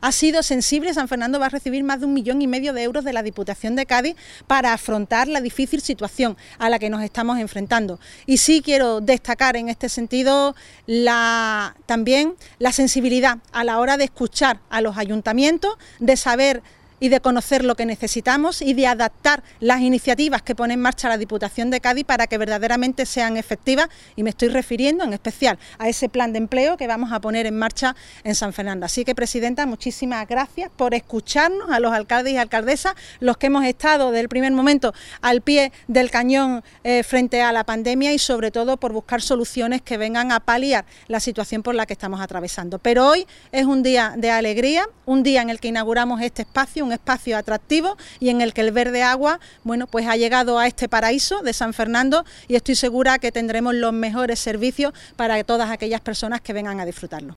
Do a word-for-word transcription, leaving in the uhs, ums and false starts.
ha sido sensible. San Fernando va a recibir más de un millón y medio de euros de la Diputación de Cádiz para afrontar la difícil situación a la que nos estamos enfrentando. Y sí quiero destacar en este sentido la, también la sensibilidad a la hora de escuchar a los ayuntamientos, de saber y de conocer lo que necesitamos y de adaptar las iniciativas que pone en marcha la Diputación de Cádiz para que verdaderamente sean efectivas, y me estoy refiriendo en especial a ese plan de empleo que vamos a poner en marcha en San Fernando. Así que, presidenta, muchísimas gracias por escucharnos a los alcaldes y alcaldesas, los que hemos estado desde el primer momento al pie del cañón eh, frente a la pandemia, y sobre todo por buscar soluciones que vengan a paliar la situación por la que estamos atravesando. Pero hoy es un día de alegría, un día en el que inauguramos este espacio, un espacio atractivo y en el que el Verde Agua, bueno, pues ha llegado a este paraíso de San Fernando, y estoy segura que tendremos los mejores servicios para todas aquellas personas que vengan a disfrutarlo.